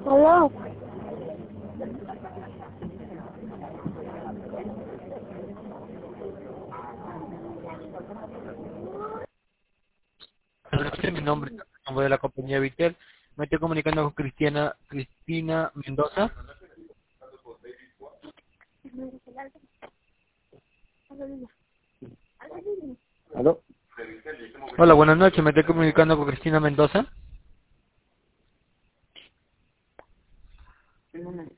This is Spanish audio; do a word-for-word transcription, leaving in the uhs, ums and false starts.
Aló. Mi nombre es nombre de la compañía Vitel. Me estoy comunicando con Cristiana, Cristina Mendoza. ¿Aló? Hola, buenas noches. Me estoy comunicando con Cristina Mendoza.